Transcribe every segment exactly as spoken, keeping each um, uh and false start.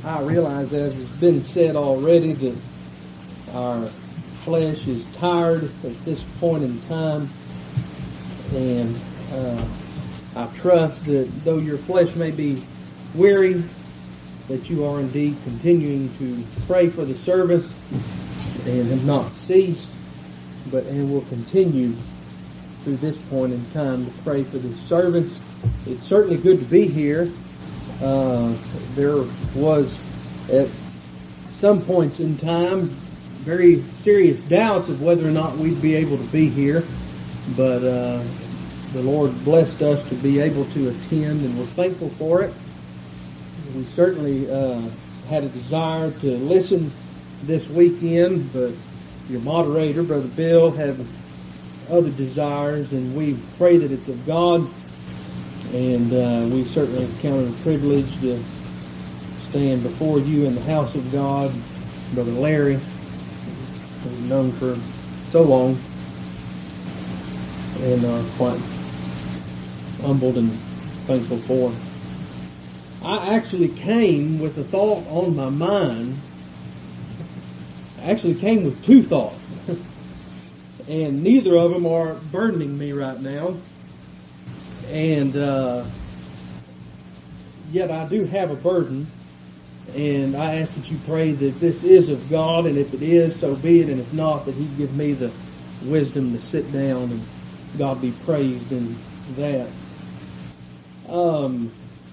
I realize, as has been said already, that our flesh is tired at this point in time. And uh, I trust that though your flesh may be weary, that you are indeed continuing to pray for the service and have not ceased, but and will continue through this point in time to pray for this service. It's certainly good to be here. Uh, there was at some points in time very serious doubts of whether or not we'd be able to be here, but uh, the Lord blessed us to be able to attend, and we're thankful for it. We certainly uh, had a desire to listen this weekend, but your moderator, Brother Bill, had other desires, and we pray that it's of God. And uh, we certainly count it a privilege to stand before you in the house of God. Brother Larry, who we've known for so long, and are quite humbled and thankful for. I actually came with a thought on my mind. I actually came with two thoughts. And neither of them are burdening me right now. And uh, yet I do have a burden. And I ask that you pray that this is of God. And if it is, so be it. And if not, that He give me the wisdom to sit down, and God be praised in that. Um...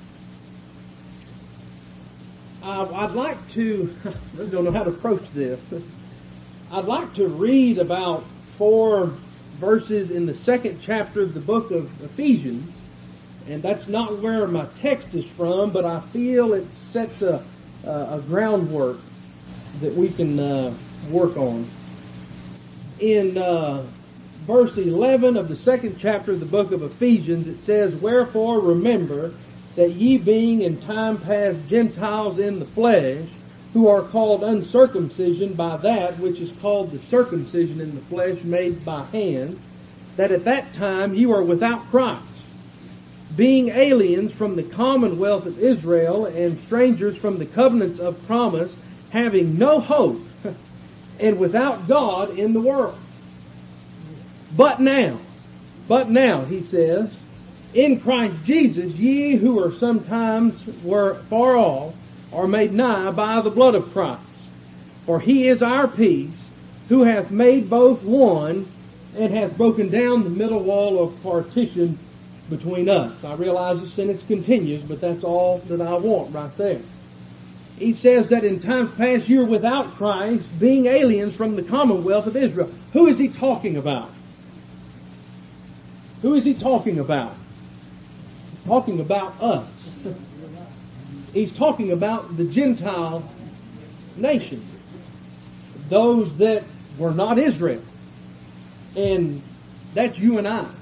I'd like to, I really don't know how to approach this. I'd like to read about four verses in the second chapter of the book of Ephesians. And that's not where my text is from, but I feel it sets a, a groundwork that we can uh, work on. In uh, verse eleven of the second chapter of the book of Ephesians, it says, "Wherefore remember that ye being in time past Gentiles in the flesh, who are called uncircumcision by that which is called the circumcision in the flesh made by hand, that at that time ye were without Christ, being aliens from the commonwealth of Israel, and strangers from the covenants of promise, having no hope, and without God in the world. But now, but now, he says, in Christ Jesus, ye who are sometimes were far off, are made nigh by the blood of Christ. For He is our peace, who hath made both one, and hath broken down the middle wall of partition between us." I realize the sentence continues, but that's all that I want right there. He says that in times past you were without Christ, being aliens from the commonwealth of Israel. Who is he talking about? Who is he talking about? Talking about us. He's talking about the Gentile nation. Those that were not Israel. And that's you and I.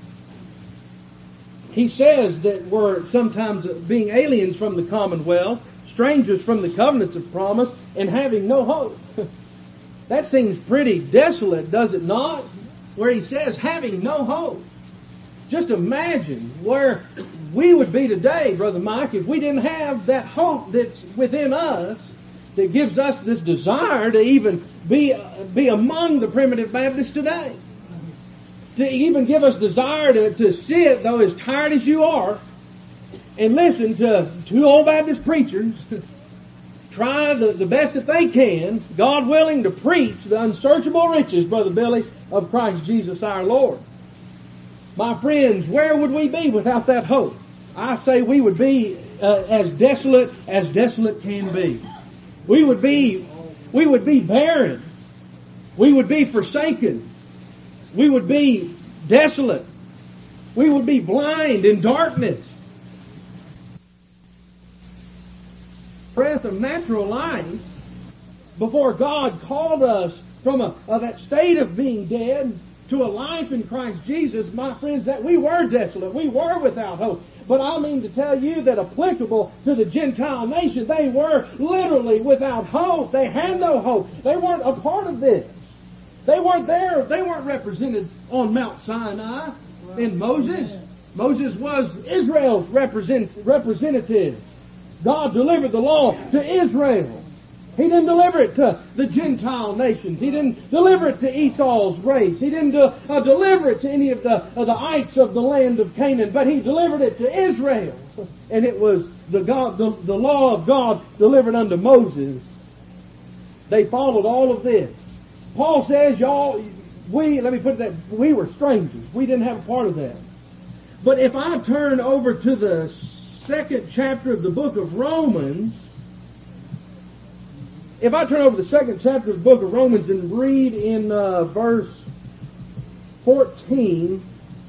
He says that we're sometimes being aliens from the commonwealth, strangers from the covenants of promise, and having no hope. That seems pretty desolate, does it not? Where he says, having no hope. Just imagine where we would be today, Brother Mike, if we didn't have that hope that's within us that gives us this desire to even be, uh, be among the primitive Baptists today. To even give us desire to, to sit, though as tired as you are, and listen to two old Baptist preachers try the, the best that they can, God willing, to preach the unsearchable riches, Brother Billy, of Christ Jesus our Lord. My friends, where would we be without that hope? I say we would be uh, as desolate as desolate can be. We would be, we would be barren. We would be forsaken. We would be desolate. We would be blind in darkness. Breath of natural life before God called us from a, of that state of being dead to a life in Christ Jesus, my friends, that we were desolate. We were without hope. But I mean to tell you that applicable to the Gentile nation, they were literally without hope. They had no hope. They weren't a part of this. They weren't there. They weren't represented on Mount Sinai in Moses. Moses was Israel's represent, representative. God delivered the law to Israel. He didn't deliver it to the Gentile nations. He didn't deliver it to Esau's race. He didn't uh, uh, deliver it to any of the, uh, the ites of the land of Canaan. But He delivered it to Israel. And it was the, God, the, the law of God delivered unto Moses. They followed all of this. Paul says, y'all, we, let me put it that, we were strangers. We didn't have a part of that. But if I turn over to the second chapter of the book of Romans, if I turn over to the second chapter of the book of Romans and read in uh, verse fourteen,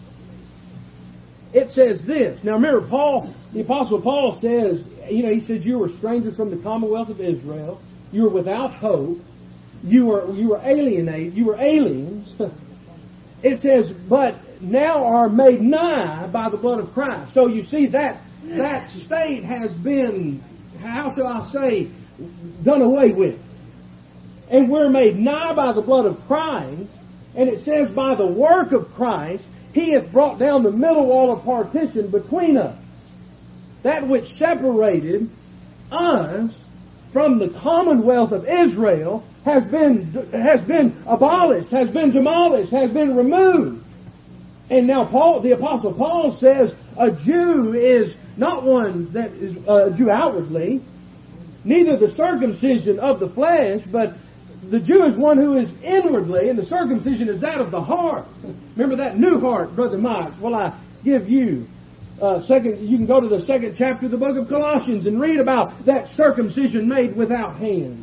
it says this. Now remember, Paul, the Apostle Paul says, you know, he says you were strangers from the commonwealth of Israel. You were without hope. You were, you were alienated. You were aliens. It says, but now are made nigh by the blood of Christ. So you see that, that state has been, how shall I say, done away with. And we're made nigh by the blood of Christ. And it says by the work of Christ, He hath brought down the middle wall of partition between us. That which separated us from the commonwealth of Israel has been, has been abolished, has been demolished, has been removed. And now Paul, the Apostle Paul says a Jew is not one that is a Jew outwardly, neither the circumcision of the flesh, but the Jew is one who is inwardly, and the circumcision is that of the heart. Remember that new heart, Brother Mike, will I give you. Uh, second, you can go to the second chapter of the book of Colossians and read about that circumcision made without hands.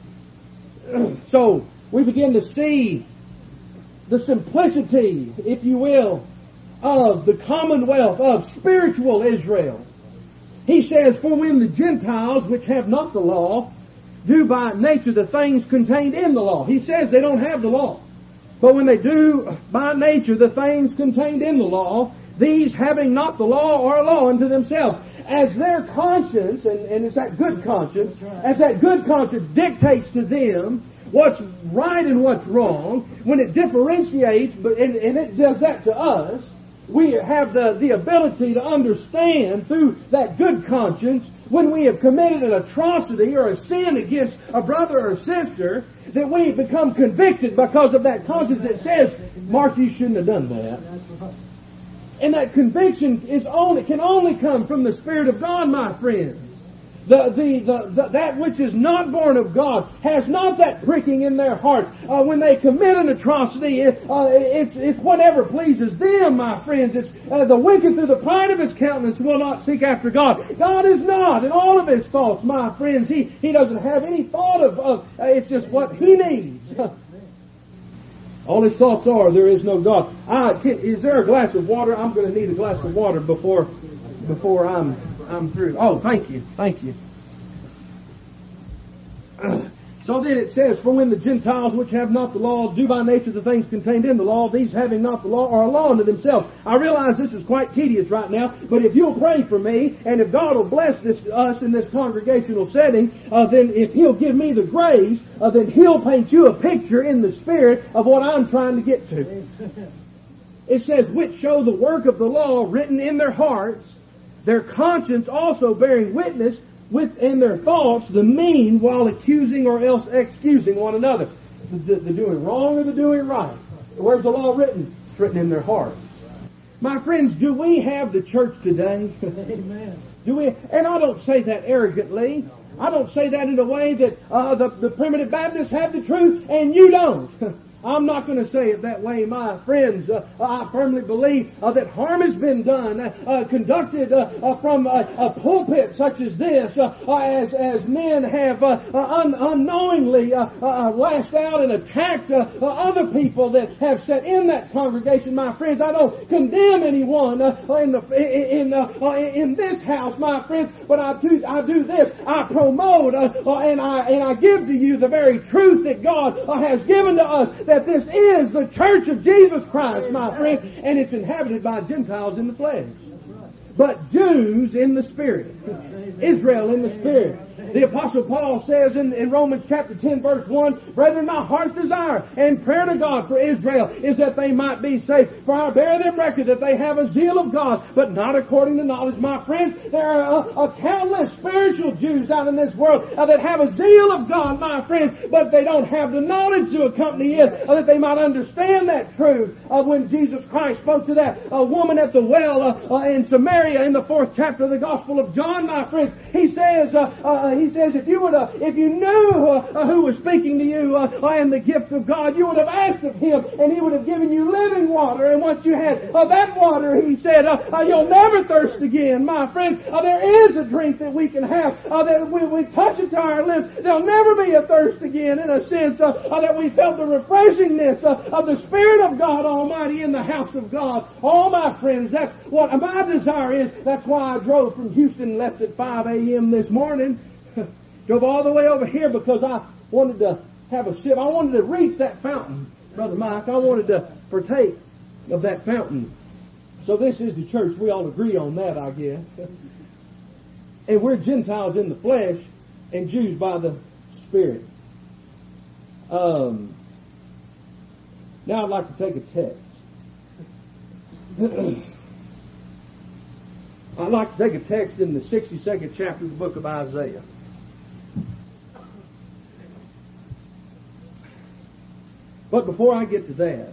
So, we begin to see the simplicity, if you will, of the commonwealth of spiritual Israel. He says, for when the Gentiles, which have not the law, do by nature the things contained in the law. He says they don't have the law. But when they do by nature the things contained in the law, these having not the law are a law unto themselves. As their conscience, and, and it's that good conscience, as that good conscience dictates to them what's right and what's wrong, when it differentiates, but and, and it does that to us, we have the, the ability to understand through that good conscience when we have committed an atrocity or a sin against a brother or sister, that we become convicted because of that conscience that says, Mark, you shouldn't have done that. And that conviction is only can only come from the Spirit of God, my friends. The, the, the, the, that which is not born of God has not that pricking in their heart. Uh, when they commit an atrocity, it, uh, it's, it's whatever pleases them, my friends. It's uh, the wicked through the pride of his countenance will not seek after God. God is not in all of his thoughts, my friends. He, he doesn't have any thought of, of uh, it's just what he needs. All his thoughts are, there is no God. I, can, is there a glass of water? I'm going to need a glass of water before, before I'm, I'm through. Oh, thank you. Thank you. So then it says, for when the Gentiles which have not the law do by nature the things contained in the law, these having not the law are a law unto themselves. I realize this is quite tedious right now, but if you'll pray for me, and if God will bless this, us in this congregational setting, uh, then if He'll give me the grace, uh, then He'll paint you a picture in the Spirit of what I'm trying to get to. It says, which show the work of the law written in their hearts, their conscience also bearing witness within their thoughts, the mean while accusing or else excusing one another. The, the doing wrong or the doing right. Where's the law written? It's written in their hearts. My friends, do we have the church today? Amen. Do we? And I don't say that arrogantly. I don't say that in a way that uh, the, the primitive Baptists have the truth and you don't. I'm not going to say it that way, my friends. Uh, I firmly believe uh, that harm has been done, uh, uh, conducted uh, uh, from uh, a pulpit such as this, uh, uh, as as men have uh, uh, un- unknowingly uh, uh, lashed out and attacked uh, uh, other people that have sat in that congregation. My friends, I don't condemn anyone uh, in the in uh, uh, in this house, my friends, but I do I do this. I promote uh, uh, and I and I give to you the very truth that God uh, has given to us. That That this is the church of Jesus Christ, my friend, and it's inhabited by Gentiles in the flesh, but Jews in the Spirit. Israel in the Spirit. The Apostle Paul says in, in Romans chapter ten verse one, Brethren, my heart's desire and prayer to God for Israel is that they might be saved. For I bear them record that they have a zeal of God, but not according to knowledge. My friends, there are a, a countless spiritual Jews out in this world uh, that have a zeal of God, my friends, but they don't have the knowledge to accompany it, uh, that they might understand that truth. Uh, when Jesus Christ spoke to that uh, woman at the well uh, uh, in Samaria in the fourth chapter of the Gospel of John, my friends, he says, uh, uh, he says, if you would, uh, if you knew uh, uh, who was speaking to you uh, uh, and the gift of God, you would have asked of Him, and He would have given you living water. And once you had uh, that water, He said, uh, uh, you'll never thirst again, my friends. Uh, there is a drink that we can have uh, that we, we touch it to our lips. There'll never be a thirst again, in a sense uh, uh, that we felt the refreshingness uh, of the Spirit of God Almighty in the house of God. Oh, my friends, that's what my desire is. That's why I drove from Houston, left at five a.m. this morning. Drove all the way over here because I wanted to have a sip. I wanted to reach that fountain, Brother Mike. I wanted to partake of that fountain. So this is the church. We all agree on that, I guess. And we're Gentiles in the flesh and Jews by the Spirit. Um, now I'd like to take a text. I'd like to take a text in the sixty-second chapter of the book of Isaiah. But before I get to that,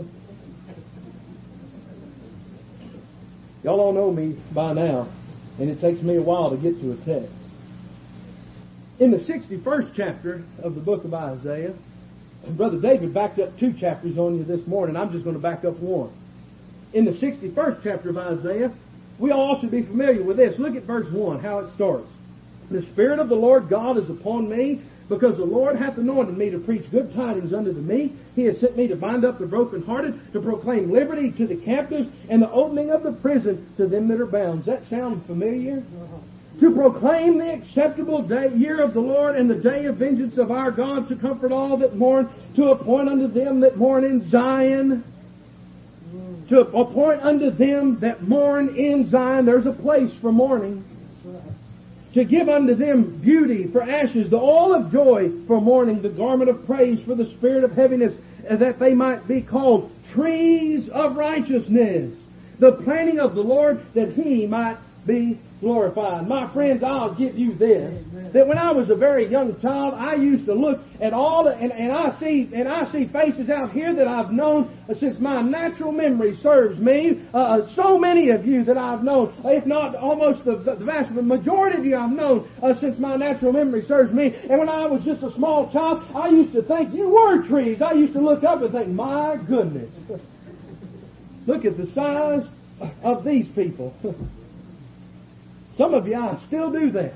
y'all all know me by now, and it takes me a while to get to a text. In the sixty-first chapter of the book of Isaiah, and Brother David backed up two chapters on you this morning. I'm just going to back up one. In the sixty-first chapter of Isaiah, we all should be familiar with this. Look at verse one, how it starts. The Spirit of the Lord God is upon me, because the Lord hath anointed me to preach good tidings unto the meek. He has sent me to bind up the brokenhearted, to proclaim liberty to the captives, and the opening of the prison to them that are bound. Does that sound familiar? Uh-huh. To proclaim the acceptable day, year of the Lord, and the day of vengeance of our God, to comfort all that mourn, to appoint unto them that mourn in Zion. Mm. To appoint unto them that mourn in Zion. There's a place for mourning. To give unto them beauty for ashes, the oil of joy for mourning, the garment of praise for the spirit of heaviness, that they might be called trees of righteousness, the planting of the Lord, that He might be glorified. My friends, I'll give you this, that when I was a very young child, I used to look at all the, and, and I see and I see faces out here that I've known since my natural memory serves me. Uh, so many of you that I've known, if not almost the, the vast majority of you I've known uh, since my natural memory serves me. And when I was just a small child, I used to think you were trees. I used to look up and think, my goodness, look at the size of these people. Some of you, I still do that.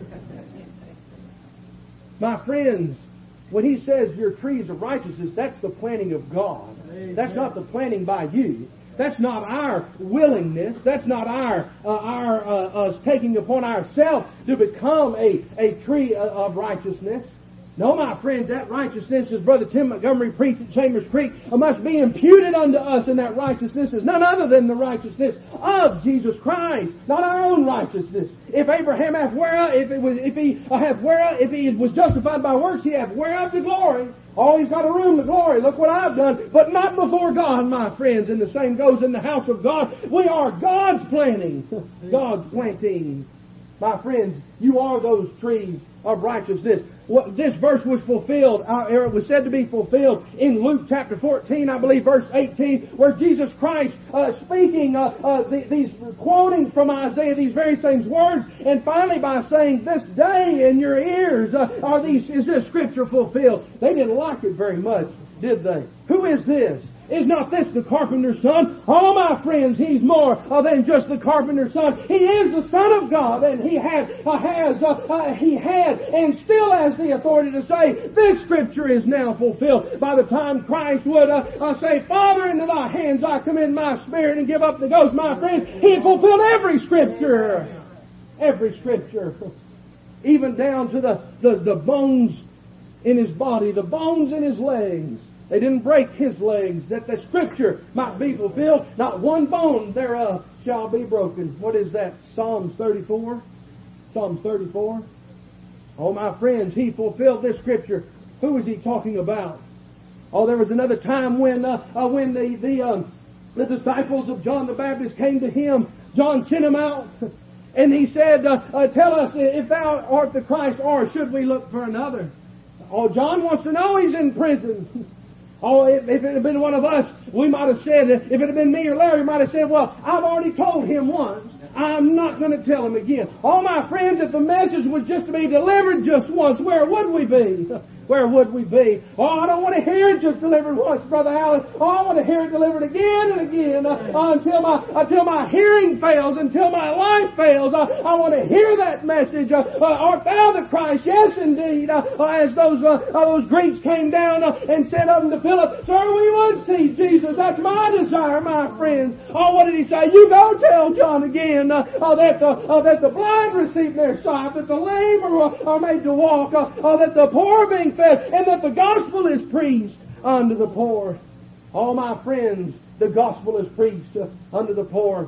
My friends, when He says you're trees of righteousness, that's the planting of God. Amen. That's not the planting by you. That's not our willingness. That's not our uh, our uh, us taking upon ourselves to become a, a tree of righteousness. No, my friends, that righteousness, as Brother Tim Montgomery preached at Chambers Creek, must be imputed unto us, and that righteousness is none other than the righteousness of Jesus Christ, not our own righteousness. If Abraham hath whereof, if it was, if he hath whereof, if he was justified by works, he hath whereof to glory. Oh, he's got a room to glory. Look what I've done. But not before God, my friends. And the same goes in the house of God. We are God's planting. God's planting. My friends, you are those trees of righteousness. What, this verse was fulfilled, uh, it was said to be fulfilled in Luke chapter fourteen, I believe, verse eighteen, where Jesus Christ, uh, speaking, uh, uh, the, these, quoting from Isaiah these very same words, and finally by saying, this day in your ears, uh, are these, is this scripture fulfilled? They didn't like it very much, did they? Who is this? Is not this the carpenter's son? Oh, my friends, he's more uh, than just the carpenter's son. He is the Son of God, and he had, uh, has, uh, uh, he had, and still has the authority to say, this scripture is now fulfilled. By the time Christ would uh, uh, say, Father, into thy hands I commend my spirit, and give up the ghost, my friends, he had fulfilled every scripture. Every scripture. Even down to the, the, the bones in his body, the bones in his legs. They didn't break his legs, that the scripture might be fulfilled. Not one bone thereof shall be broken. What is that? Psalms thirty-four? Psalm thirty-four. Oh, my friends, he fulfilled this scripture. Who was he talking about? Oh, there was another time when uh, uh, when the the, um, the disciples of John the Baptist came to him. John sent him out, and he said, uh, uh, tell us if thou art the Christ, or should we look for another? Oh, John wants to know he's in prison. Oh, if, if it had been one of us, we might have said, if it had been me or Larry, we might have said, well, I've already told him once. I'm not going to tell him again. Oh, my friends, if the message was just to be delivered just once, where would we be? Where would we be? Oh, I don't want to hear it just delivered once, Brother Allen. Oh, I want to hear it delivered again and again uh, uh, until my until my hearing fails, until my life fails. Uh, I want to hear that message. Uh, uh, art thou the Christ? Yes, indeed. Uh, uh, as those uh, uh, those Greeks came down uh, and said unto Philip, Sir, we would see Jesus. That's my desire, my friends. Oh, what did he say? You go tell John again uh, uh, that the uh, that the blind receive their sight, that the lame are, are made to walk, uh, uh, that the poor are being fed, and that the gospel is preached unto the poor. All my friends, the gospel is preached uh, unto the poor.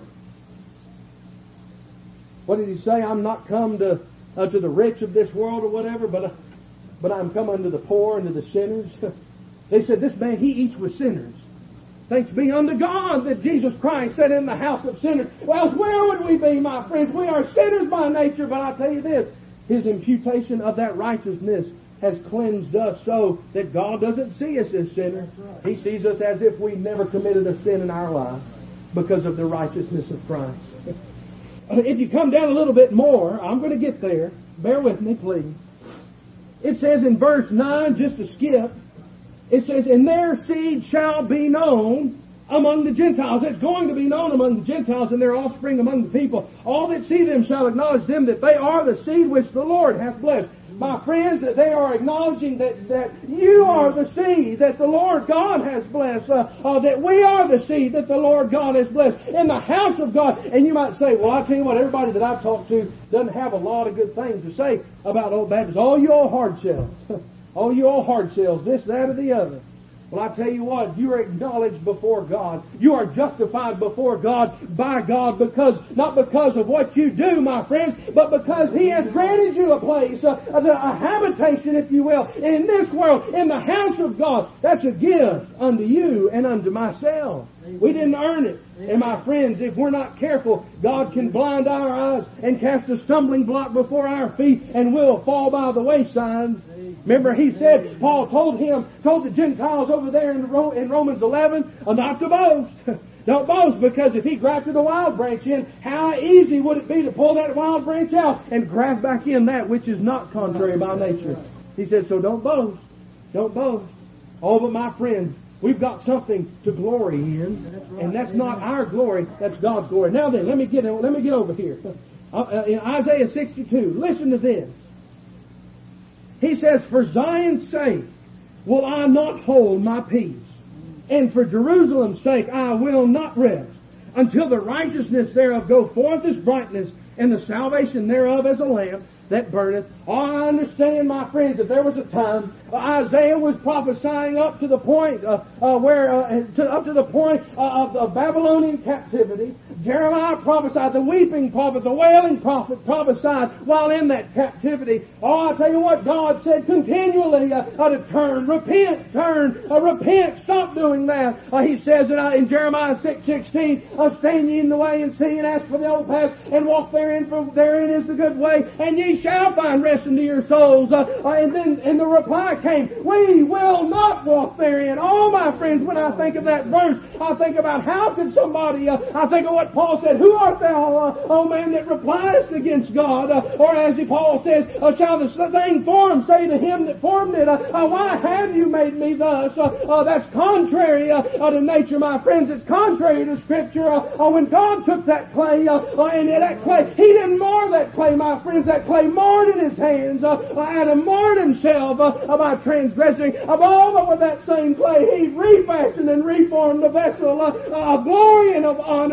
What did he say? I'm not come to uh, to the rich of this world or whatever, but uh, but I'm come unto the poor and to the sinners. They said, this man, he eats with sinners. Thanks be unto God that Jesus Christ sat in the house of sinners. Well, where would we be, my friends? We are sinners by nature, but I'll tell you this, his imputation of that righteousness has cleansed us so that God doesn't see us as sinners. He sees us as if we never committed a sin in our life because of the righteousness of Christ. If you come down a little bit more, I'm going to get there. Bear with me, please. It says in verse nine, just to skip, it says, and their seed shall be known among the Gentiles. It's going to be known among the Gentiles and their offspring among the people. All that see them shall acknowledge them that they are the seed which the Lord hath blessed. My friends, that they are acknowledging that, that you are the seed that the Lord God has blessed. Uh, uh, that we are the seed that the Lord God has blessed in the house of God. And you might say, well, I tell you what, everybody that I've talked to doesn't have a lot of good things to say about Old Baptists. Oh, you old hard shells. Oh, you old hard shells. This, that, or the other. Well, I tell you what, you are acknowledged before God. You are justified before God by God because, not because of what you do, my friends, but because He has granted you a place, a, a, a habitation, if you will, in this world, in the house of God. That's a gift unto you and unto myself. We didn't earn it. And my friends, if we're not careful, God can blind our eyes and cast a stumbling block before our feet and we'll fall by the wayside. Remember, he said, Paul told him, told the Gentiles over there in, in Romans eleven, not to boast. Don't boast, because if he grafted a wild branch in, how easy would it be to pull that wild branch out and graft back in that which is not contrary by nature? He said, so don't boast. Don't boast. Oh, but my friends, we've got something to glory in, and that's not our glory, that's God's glory. Now then, let me get, let me get over here. Uh, in Isaiah sixty-two, listen to this. He says, for Zion's sake will I not hold my peace, and for Jerusalem's sake I will not rest, until the righteousness thereof go forth as brightness, and the salvation thereof as a lamp that burneth. Oh, I understand, my friends, that there was a time uh, Isaiah was prophesying up to the point uh, uh, where uh, to, up to the point uh, of the Babylonian captivity. Jeremiah prophesied, the weeping prophet, the wailing prophet prophesied while in that captivity. Oh, I tell you what, God said continually uh, uh, to turn, repent, turn, uh, repent, stop doing that. Uh, he says in, uh, in Jeremiah six sixteen, uh, stand ye in the way and see and ask for the old path and walk therein, for therein is the good way, and ye shall find rest unto your souls. Uh, uh, and then and the reply came, we will not walk therein. Oh, my friends, when I think of that verse, I think about how could somebody, uh, I think of what Paul said, who art thou, uh, O man, that repliest against God? Uh, or as Paul says, uh, shall the thing formed say to him that formed it, uh, uh, why have you made me thus? Uh, uh, that's contrary uh, uh, to nature, my friends. It's contrary to Scripture. Uh, uh, when God took that clay, uh, uh, and that clay, He didn't mar that clay, my friends. That clay marred in His hands. Uh, uh, Adam marred himself uh, by transgressing. Of all but with that same clay, He refashioned and reformed the vessel uh, of glory and of honor. Uh,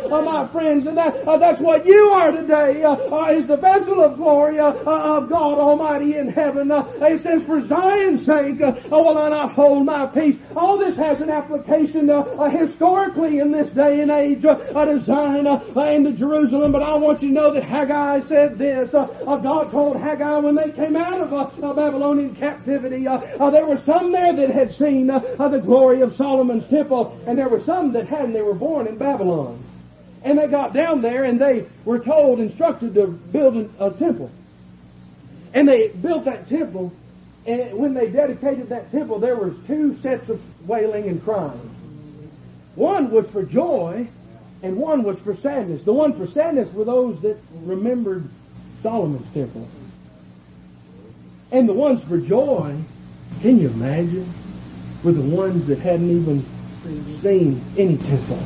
uh, my friends, and that uh, that's what you are today, uh, uh, is the vessel of glory uh, uh, of God Almighty in heaven. Uh, it says, for Zion's sake, uh, oh, will I not hold my peace? All this has an application uh, uh, historically in this day and age uh, uh, to Zion uh, uh, and to Jerusalem, but I want you to know that Haggai said this. Uh, uh, God told Haggai when they came out of uh, uh, Babylonian captivity, uh, uh, there were some there that had seen uh, uh, the glory of Solomon's temple, and there were some that hadn't. They were born in Babylon. And they got down there and they were told, instructed to build a, a temple. And they built that temple, and when they dedicated that temple, there was two sets of wailing and crying. One was for joy, and one was for sadness. The one for sadness were those that remembered Solomon's temple. And the ones for joy, can you imagine, were the ones that hadn't even seen any temple.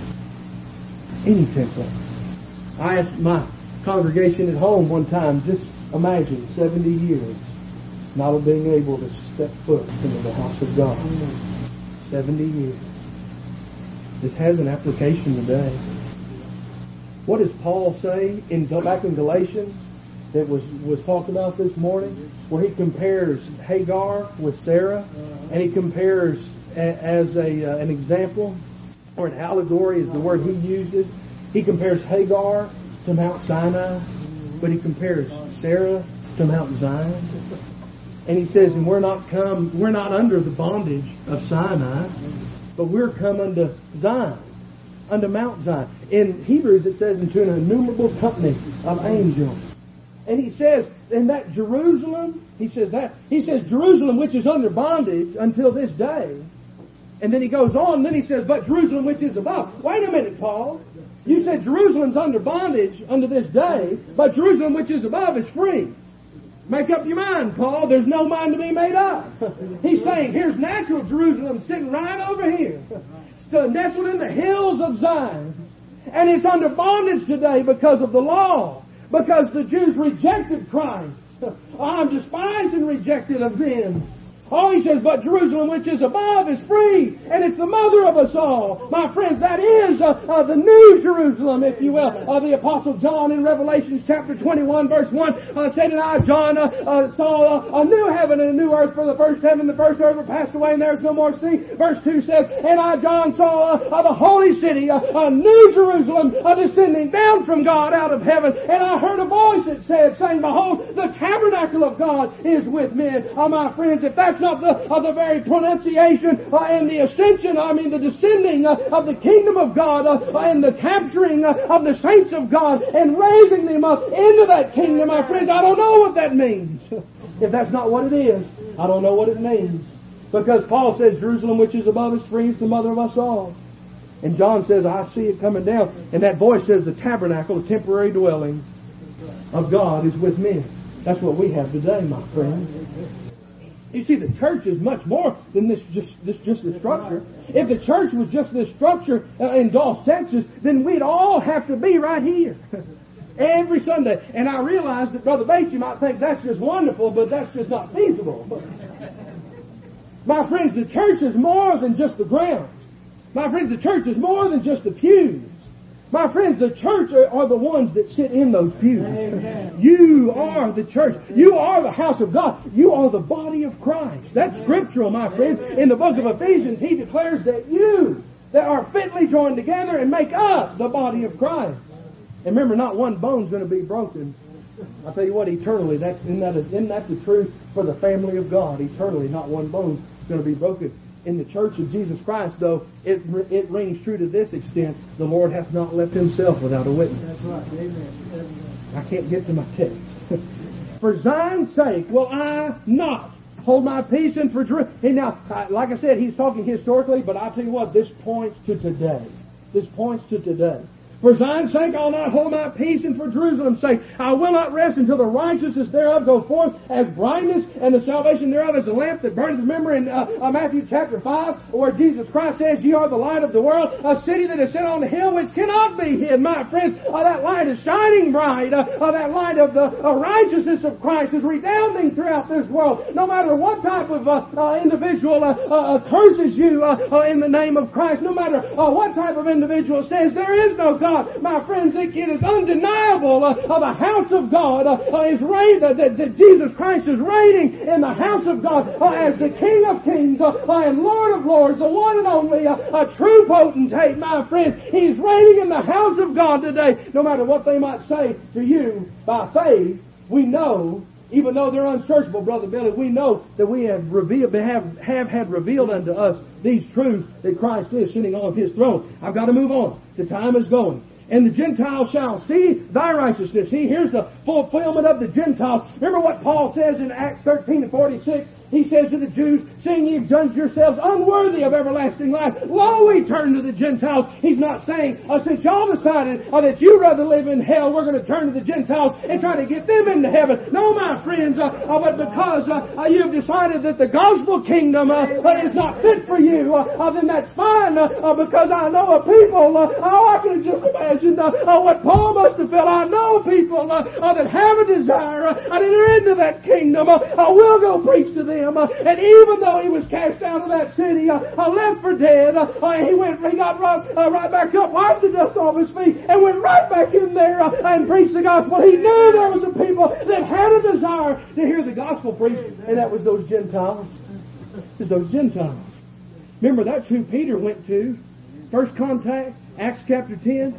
Any temple. I asked my congregation at home one time, just imagine seventy years not being able to step foot into the house of God. seventy years. This has an application today. What does Paul say in back in Galatians that was, was talked about this morning, where he compares Hagar with Sarah, and he compares a, as a uh, an example, or an allegory is the word he uses. He compares Hagar to Mount Sinai, but he compares Sarah to Mount Zion. And he says, and we're not come, we're not under the bondage of Sinai, but we're come unto Zion, unto Mount Zion. In Hebrews it says, into an innumerable company of angels. And he says, in that Jerusalem, he says that, he says, Jerusalem which is under bondage until this day. And then he goes on, and then he says, but Jerusalem which is above. Wait a minute, Paul. You said Jerusalem's under bondage unto this day, but Jerusalem which is above is free. Make up your mind, Paul. There's no mind to be made up. He's saying, here's natural Jerusalem sitting right over here, still nestled in the hills of Zion. And it's under bondage today because of the law, because the Jews rejected Christ. I'm despised and rejected of them. Oh, he says, but Jerusalem which is above is free, and it's the mother of us all. My friends, that is uh, uh, the new Jerusalem, if you will. Uh, the Apostle John in Revelation chapter twenty-one, verse one, uh, said, and I, John, uh, uh, saw uh, a new heaven and a new earth, for the first heaven and the first earth were passed away, and there is no more sea. Verse two says, and I, John, saw uh, uh, the holy city, uh, a new Jerusalem, uh, descending down from God out of heaven. And I heard a voice that said, saying, behold, the tabernacle of God is with men. Uh, my friends, if that's not the, of the very pronunciation uh, and the ascension, I mean the descending uh, of the kingdom of God uh, and the capturing uh, of the saints of God and raising them up into that kingdom, my friends, I don't know what that means. If that's not what it is, I don't know what it means. Because Paul says, Jerusalem which is above is free, is the mother of us all. And John says, I see it coming down. And that voice says, the tabernacle, the temporary dwelling of God is with men. That's what we have today, my friends. You see, the church is much more than this just this just the structure. If the church was just this structure uh, in Gulf, Texas, then we'd all have to be right here every Sunday. And I realize that, Brother Bates, you might think that's just wonderful, but that's just not feasible. My friends, the church is more than just the ground. My friends, the church is more than just the pews. My friends, the church are, are the ones that sit in those pews. Amen. You are the church. You are the house of God. You are the body of Christ. That's scriptural, my friends. In the book of Ephesians, he declares that you that are fitly joined together and make up the body of Christ. And remember, not one bone's going to be broken. I'll tell you what, eternally, that's, isn't, that a, isn't that the truth for the family of God? Eternally, not one bone's going to be broken. In the church of Jesus Christ, though, it it rings true to this extent: the Lord hath not left himself without a witness. That's right. Amen. I can't get to my text. For Zion's sake will I not hold my peace, and for Jerusalem. And now, like I said, he's talking historically, but I'll tell you what, this points to today. This points to today. For Zion's sake I'll not hold my peace, and for Jerusalem's sake I will not rest until the righteousness thereof go forth as brightness, and the salvation thereof as a lamp that burneth. Remember in uh, uh, Matthew chapter five, where Jesus Christ says, "Ye are the light of the world, a city that is set on the hill which cannot be hid." My friends, uh, that light is shining bright. Uh, uh, that light of the uh, righteousness of Christ is redounding throughout this world. No matter what type of uh, uh, individual uh, uh, curses you uh, uh, in the name of Christ, no matter uh, what type of individual says there is no God, God. My friends, it is undeniable uh, uh, the house of God uh, uh, is reign, uh, that, that Jesus Christ is reigning in the house of God uh, as the King of Kings uh, uh, and Lord of Lords, the one and only uh, a true potentate, my friends. He's reigning in the house of God today. No matter what they might say to you, by faith, we know, even though they're unsearchable, Brother Billy, we know that we have revealed, have, have had revealed unto us these truths that Christ is sitting on His throne. I've got to move on. The time is going. And the Gentiles shall see thy righteousness. See, here's the fulfillment of the Gentiles. Remember what Paul says in Acts thirteen and forty-six? He says to the Jews, seeing ye judge yourselves unworthy of everlasting life, lo, we turn to the Gentiles. He's not saying, uh, since y'all decided uh, that you'd rather live in hell, we're going to turn to the Gentiles and try to get them into heaven. No, my friends, uh, uh, but because uh, uh, you've decided that the gospel kingdom uh, uh, is not fit for you, uh, uh, then that's fine, uh, uh, because I know a people, uh, oh, I can just imagine uh, uh, what Paul must have felt. I know people uh, uh, that have a desire uh, to enter into that kingdom. Uh, I will go preach to them. Uh, and even though he was cast out of that city, uh, uh, left for dead, uh, uh, he went, he got right, uh, right back up, wiped the dust off his feet, and went right back in there uh, and preached the gospel. He knew there was a people that had a desire to hear the gospel preached, and that was those Gentiles. It was those Gentiles. Remember, that's who Peter went to. First contact, Acts chapter ten.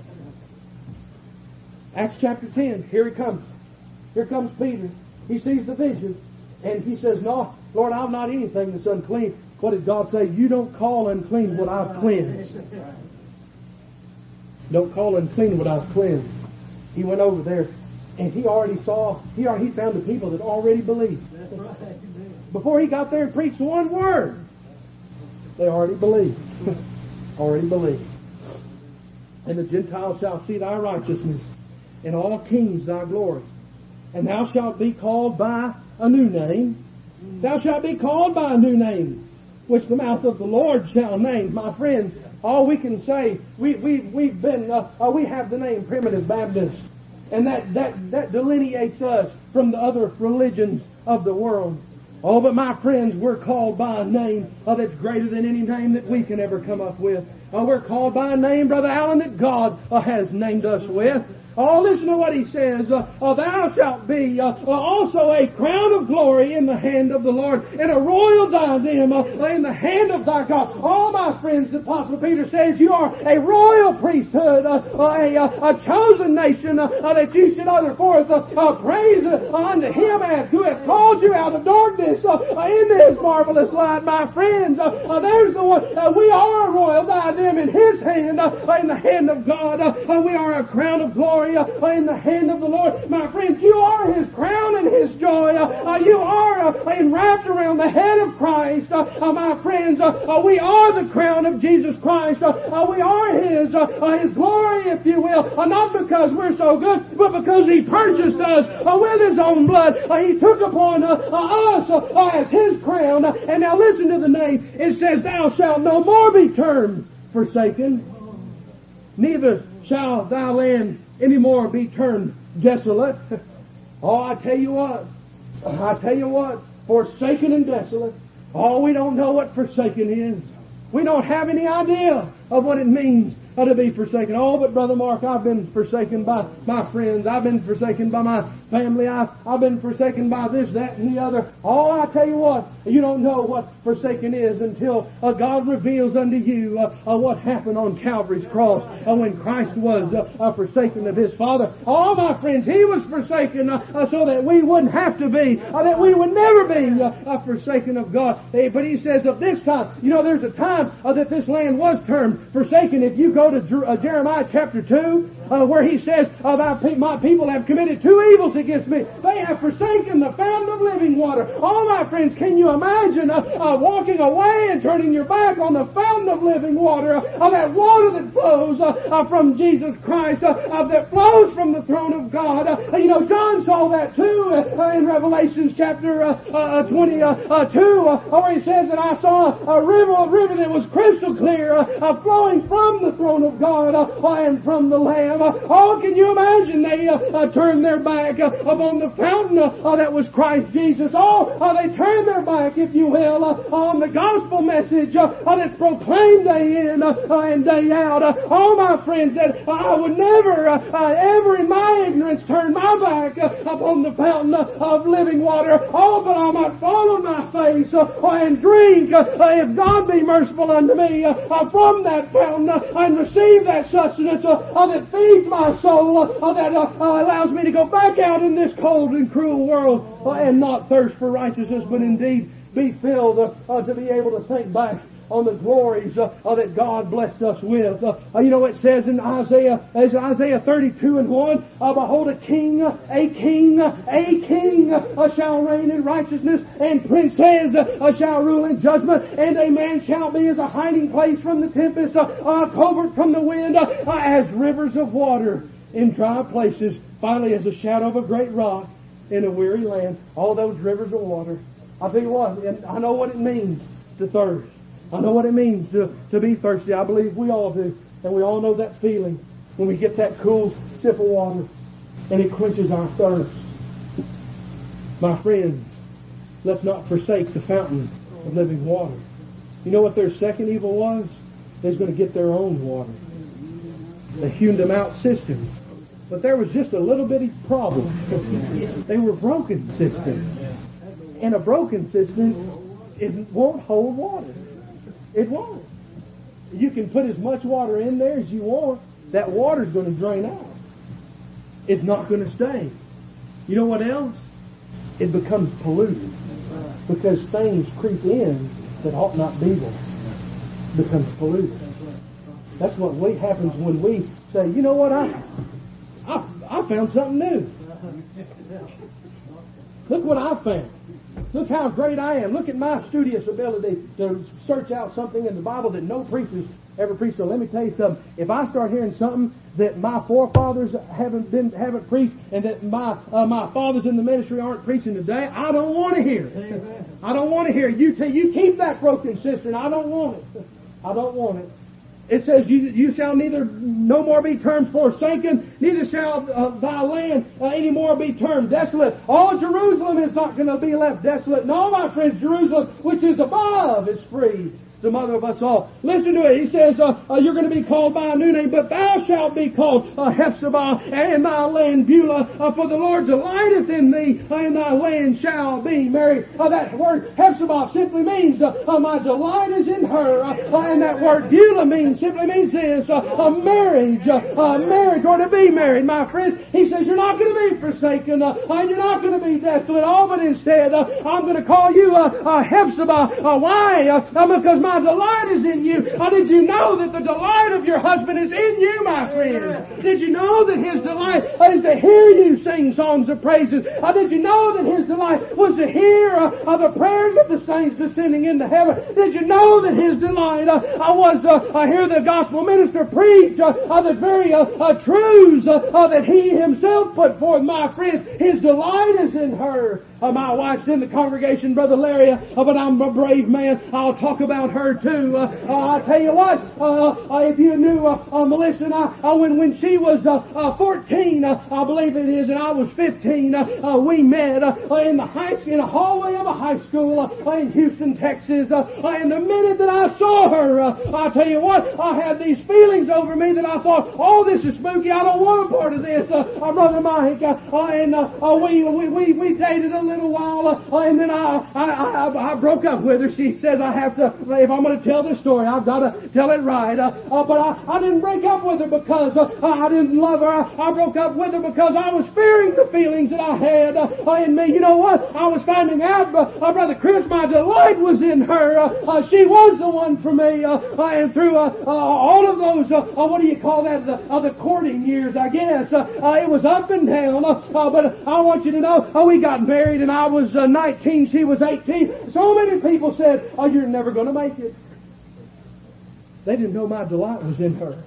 Acts chapter ten. Here he comes. Here comes Peter. He sees the vision, and he says, no, Lord, I'm not anything that's unclean. What did God say? You don't call unclean what I've cleansed. Don't call unclean what I've cleansed. He went over there, and he already saw, he already he found the people that already believed. Before he got there and preached one word, they already believed. already believed. And the Gentiles shall see thy righteousness, and all kings thy glory. And thou shalt be called by a new name. Thou shalt be called by a new name, which the mouth of the Lord shall name. My friends, all we can say, we, we, we've been, uh, uh, we have the name Primitive Baptist. And that, that, that delineates us from the other religions of the world. Oh, but my friends, we're called by a name uh, that's greater than any name that we can ever come up with. Uh, we're called by a name, Brother Allen, that God uh, has named us with. Oh, listen to what he says. Uh, uh, Thou shalt be uh, uh, also a crown of glory in the hand of the Lord, and a royal diadem uh, in the hand of thy God. Oh, my friends, the Apostle Peter says you are a royal priesthood, uh, a, a, a chosen nation, uh, uh, that you should utter forth uh, uh, praise uh, unto Him as who hath called you out of darkness uh, uh, into His marvelous light. My friends, uh, uh, there's the one. Uh, we are a royal diadem in His hand, uh, in the hand of God. Uh, uh, we are a crown of glory Uh, in the hand of the Lord. My friends, you are His crown and His joy. Uh, uh, you are uh, enwrapped around the head of Christ. Uh, uh, my friends, uh, uh, we are the crown of Jesus Christ. Uh, uh, we are His, uh, uh, His glory, if you will. Uh, not because we're so good, but because He purchased us uh, with His own blood. Uh, he took upon uh, uh, us uh, uh, as His crown. Uh, and now listen to the name. It says, thou shalt no more be termed forsaken, neither shall thy land anymore be termed desolate. Oh, I tell you what. I tell you what. Forsaken and desolate. Oh, we don't know what forsaken is. We don't have any idea of what it means uh, to be forsaken. Oh, but Brother Mark, I've been forsaken by my friends. I've been forsaken by my family. I've, I've been forsaken by this, that, and the other. Oh, I tell you what. You don't know what forsaken is until uh, God reveals unto you uh, uh, what happened on Calvary's cross uh, when Christ was uh, uh, forsaken of His Father. Oh, my friends, He was forsaken uh, uh, so that we wouldn't have to be, uh, that we would never be uh, uh, forsaken of God. Hey, but He says of this time, you know, there's a time uh, that this land was termed forsaken. If you go to Jer- uh, Jeremiah chapter two, uh, where He says, uh, thy pe- my people have committed two evils against me. They have forsaken the fountain of living water. Oh, my friends, can you imagine uh, uh, walking away and turning your back on the fountain of living water, uh, that water that flows uh, uh, from Jesus Christ, uh, uh, that flows from the throne of God. Uh, you know, John saw that too uh, in Revelation chapter uh, uh, twenty-two, uh, where he says that I saw a river, a river that was crystal clear, uh, uh, flowing from the throne throne of God uh, and from the Lamb. Uh, oh, can you imagine? They uh, uh, turned their back uh, upon the fountain uh, uh, that was Christ Jesus. Oh, uh, they turned their back, if you will, uh, on the gospel message uh, uh, that's proclaimed day in uh, uh, and day out. Uh, oh, my friends, that I would never, uh, uh, ever in my ignorance turn my back uh, upon the fountain uh, of living water. Oh, but I might fall on my face uh, and drink, uh, uh, if God be merciful unto me, uh, uh, from that fountain uh, and receive that sustenance uh, uh, that feeds my soul, uh, uh, that uh, uh, allows me to go back out in this cold and cruel world uh, and not thirst for righteousness, but indeed be filled uh, uh, to be able to think back on the glories uh, uh, that God blessed us with. Uh, uh, you know, it says in Isaiah, as Isaiah thirty-two and one, uh, behold, a king, uh, a king, uh, a king uh, shall reign in righteousness, and princes uh, shall rule in judgment, and a man shall be as a hiding place from the tempest, uh, uh, covert from the wind, uh, uh, as rivers of water in dry places, finally as a shadow of a great rock in a weary land. All those rivers of water. I'll tell you what, and I know what it means to thirst. I know what it means to, to be thirsty. I believe we all do. And we all know that feeling when we get that cool sip of water and it quenches our thirst. My friends, let's not forsake the fountain of living water. You know what their second evil was? They was going to get their own water. They hewn them out cisterns. But there was just a little bitty problem. They were broken cisterns. And a broken cistern, it won't hold water. It won't. You can put as much water in there as you want. That water's going to drain out. It's not going to stay. You know what else? It becomes polluted. Because things creep in that ought not be there. It becomes polluted. That's what we, happens when we say, you know what, I, I, I found something new. Look what I found. Look how great I am. Look at my studious ability to search out something in the Bible that no preachers ever preached. So let me tell you something. If I start hearing something that my forefathers haven't been haven't preached, and that my uh, my fathers in the ministry aren't preaching today, I don't want to hear it. I don't want to hear it. You t- you keep that broken cistern. I don't want it. I don't want it. It says, you, you shall neither no more be termed forsaken, neither shall uh, thy land uh, any more be termed desolate. All Jerusalem is not going to be left desolate. No, my friends, Jerusalem, which is above, is free. The mother of us all. Listen to it. He says, uh, uh, you're going to be called by a new name, but thou shalt be called uh, Hephzibah, and thy land Beulah, uh, for the Lord delighteth in thee, and thy land shall be married. Uh, that word Hephzibah simply means, uh, uh, my delight is in her, uh, uh, and that word Beulah means, simply means this, uh, a marriage, uh, uh, marriage, or to be married, my friends. He says, you're not going to be forsaken, uh, and you're not going to be desolate, all but instead, uh, I'm going to call you uh, uh, Hephzibah. Uh, why? Uh, uh, because my My delight is in you. Uh, did you know that the delight of your husband is in you, my friend? Did you know that his delight is to hear you sing songs of praises? Uh, did you know that his delight was to hear uh, uh, the prayers of the saints descending into heaven? Did you know that his delight uh, uh, was to uh, hear the gospel minister preach uh, uh, the very uh, uh, truths uh, uh, that he himself put forth, my friends? His delight is in her. Uh, my wife's in the congregation, Brother Larry, uh, but I'm a brave man. I'll talk about her too. Uh, uh, I tell you what, uh, uh, if you knew uh, uh, Melissa and I, uh, when when she was uh, uh, fourteen, uh, I believe it is, and I was fifteen, uh, uh, we met uh, uh, in the high in a hallway of a high school uh, in Houston, Texas. Uh, uh, and the minute that I saw her, uh, I tell you what, I had these feelings over me that I thought, oh, this is spooky. I don't want a part of this. Uh, uh, Brother Mike, uh, uh, and uh, uh, we, we we we dated a little while, uh, and then I, I I I broke up with her. She says I have to, if I'm going to tell this story, I've got to tell it right. Uh, uh, but I, I didn't break up with her because uh, I didn't love her. I, I broke up with her because I was fearing the feelings that I had uh, in me. You know what? I was finding out, uh, uh, Brother Chris, my delight was in her. Uh, uh, she was the one for me. Uh, uh, and through uh, uh, all of those, uh, uh, what do you call that? The, uh, the courting years, I guess. Uh, uh, it was up and down. Uh, uh, but I want you to know, uh, we got married and I was uh, nineteen, she was eighteen. So many people said, oh, you're never going to make it. They didn't know my delight was in her.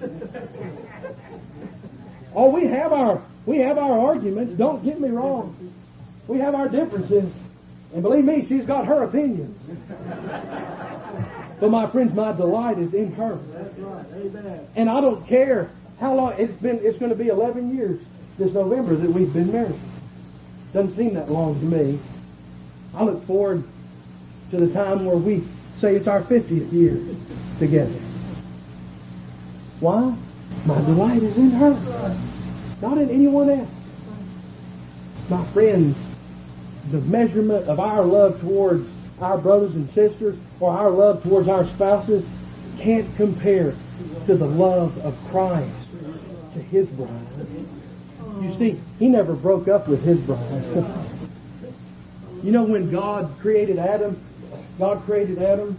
Oh, we have our we have our arguments. Don't get me wrong. We have our differences. And believe me, she's got her opinions. But my friends, my delight is in her. That's right. Amen. And I don't care how long, it's been, it's going to be eleven years this November that we've been married. Doesn't seem that long to me. I look forward to the time where we say it's our fiftieth year together. Why? My delight is in her, not in anyone else. My friends, the measurement of our love towards our brothers and sisters or our love towards our spouses can't compare to the love of Christ to His bride. You see, He never broke up with His bride. You know, when God created Adam, God created Adam,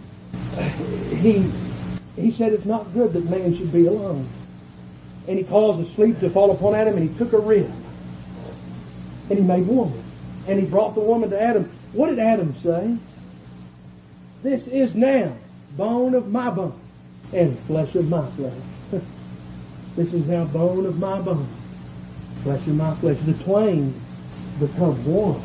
He He said it's not good that man should be alone. And He caused a sleep to fall upon Adam, and He took a rib. And He made woman. And He brought the woman to Adam. What did Adam say? This is now bone of my bone and flesh of my flesh. This is now bone of my bone, flesh of my flesh. The twain become one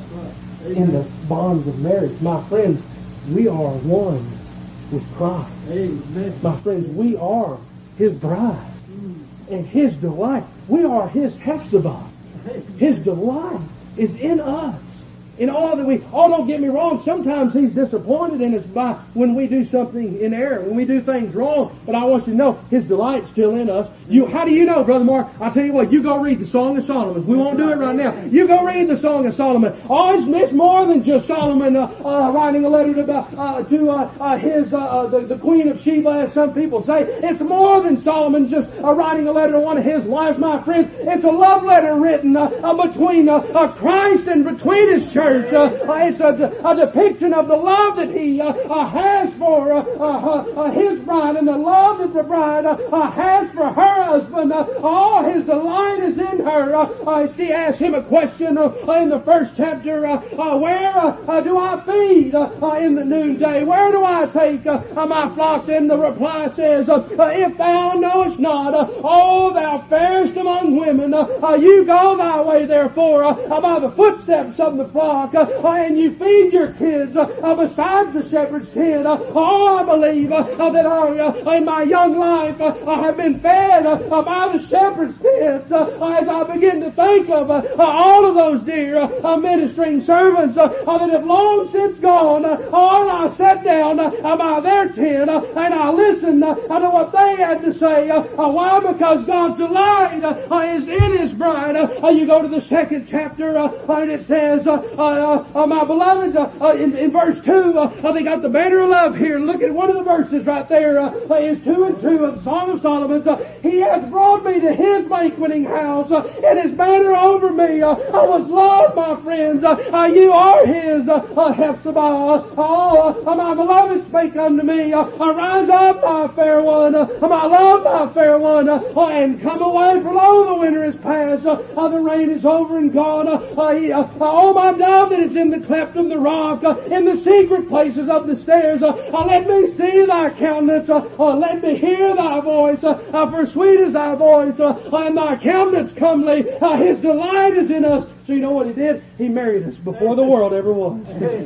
in the bonds of marriage. My friends, we are one with Christ. Amen. My friends, we are His bride and His delight. We are His Hephzibah. His delight is in us. In all that we, oh, don't get me wrong, sometimes He's disappointed in us by when we do something in error, when we do things wrong. But I want you to know, His delight's still in us. You, how do you know, Brother Mark? I'll tell you what, you go read the Song of Solomon. We won't do it right now. You go read the Song of Solomon. Oh, it's, it's more than just Solomon uh, uh, writing a letter to, uh, to uh, uh, his, uh, uh, the, the Queen of Sheba, as some people say. It's more than Solomon just uh, writing a letter to one of his wives, my friends. It's a love letter written uh, uh, between uh, uh, Christ and between His church. Uh, it's a, a depiction of the love that He uh, uh, has for uh, uh, uh, His bride and the love that the bride uh, uh, has for her husband. Uh, all His delight is in her. Uh, uh, she asked Him a question uh, in the first chapter. Uh, uh, where uh, uh, do I feed uh, uh, in the noonday? Where do I take uh, uh, my flocks? And the reply says, uh, uh, if thou knowest not, uh, oh, thou fairest among women, uh, uh, you go thy way therefore uh, by the footsteps of the flock. Uh, and you feed your kids uh, uh, beside the shepherd's tent. Uh, oh, I believe uh, uh, that I, uh, in my young life, uh, I have been fed uh, uh, by the shepherd's tent. Uh, as I begin to think of uh, uh, all of those dear uh, uh, ministering servants uh, uh, that have long since gone, uh, oh, and I sat down uh, uh, by their tent uh, and I listened uh, to what they had to say. Uh, uh, why? Because God's delight uh, uh, is in His bride. Uh, uh, you go to the second chapter uh, and it says, uh, Uh, uh, my beloved, uh, uh, in, in verse two, uh, uh, they got the banner of love here. Look at one of the verses right there. Uh, uh, is two and two of the Song of Solomon. Uh, he has brought me to His banqueting house, uh, and His banner over me. Uh, I was loved, my friends. Uh, uh, you are His uh, uh, Hephzibah. Oh, uh, my beloved, spake unto me. Uh, Arise up, my fair one. Uh, my love, my fair one. Uh, uh, and come away, for lo, the winter is past. Uh, uh, the rain is over and gone. Uh, uh, he, uh, uh, oh, my dove that is in the cleft of the rock, uh, in the secret places of the stairs. Uh, uh, let me see Thy countenance. Uh, uh, let me hear Thy voice. Uh, uh, for sweet is Thy voice, uh, and Thy countenance comely. Uh, His delight is in us. So you know what He did? He married us before the world ever was.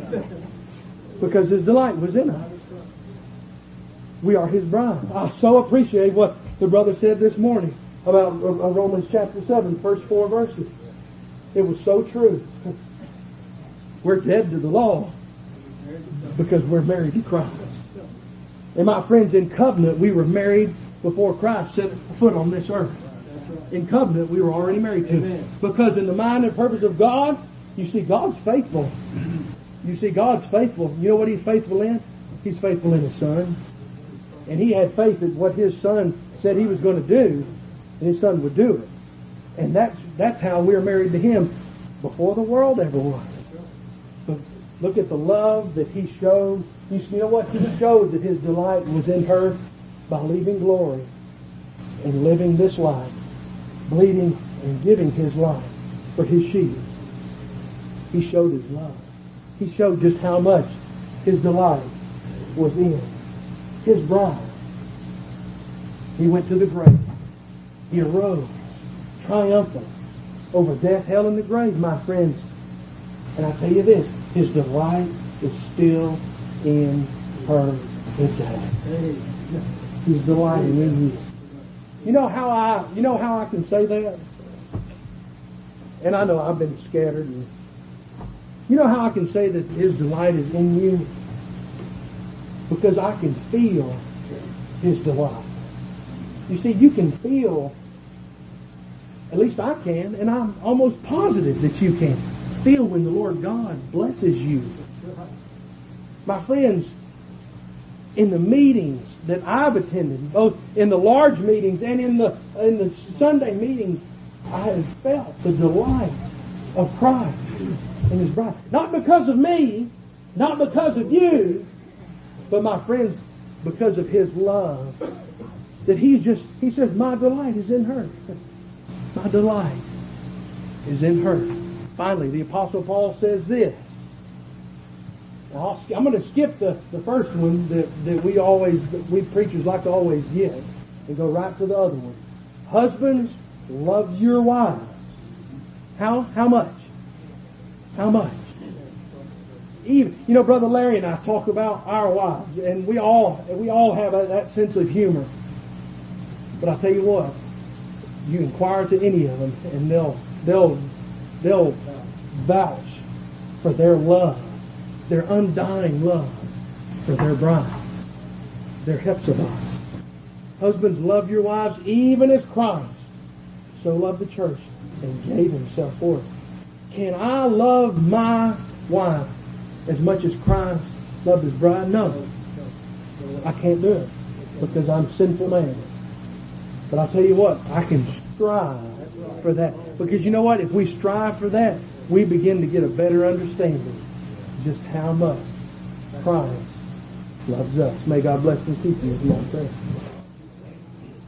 Because His delight was in us. We are His bride. I so appreciate what the brother said this morning about uh, Romans chapter seven, first four verses. It was so true. We're dead to the law because we're married to Christ. And my friends, in covenant, we were married before Christ set foot on this earth. In covenant, we were already married to Him. Because in the mind and purpose of God, you see, God's faithful. You see, God's faithful. You know what He's faithful in? He's faithful in His Son. And He had faith that what His Son said He was going to do, and His Son would do it. And that's, that's how we're married to Him before the world ever was. But look at the love that He showed. You know what? He showed that His delight was in her by leaving glory and living this life, bleeding and giving His life for His sheep. He showed His love. He showed just how much His delight was in His bride. He went to the grave. He arose triumphant over death, hell, and the grave, my friends. And I tell you this, His delight is still in her with that. He's delighting in you. You know how I, you know how I can say that? And I know I've been scattered. And you know how I can say that His delight is in you? Because I can feel His delight. You see, you can feel, at least I can, and I'm almost positive that you can feel when the Lord God blesses you. My friends, in the meetings that I've attended, both in the large meetings and in the in the Sunday meetings, I have felt the delight of Christ and His bride. Not because of me, not because of you, but my friends, because of His love. That He's just, He says, my delight is in her. My delight is in her. Finally, the Apostle Paul says this. Now, I'm going to skip the, the first one that, that we always, that we preachers like to always get, and go right to the other one. Husbands, love your wives. How? How much? How much? Even, you know, Brother Larry and I talk about our wives, and we all we all have a, that sense of humor. But I tell you what, you inquire to any of them, and they'll they'll they'll vouch for their love, their undying love for their bride, their Hephzibah. Husbands, love your wives even as Christ so loved the church and gave Himself for it. Can I love my wife as much as Christ loved His bride? No. I can't do it because I'm a sinful man. But I'll tell you what, I can strive for that. Because you know what? If we strive for that, we begin to get a better understanding just how much Christ loves us. May God bless and keep you as you pray.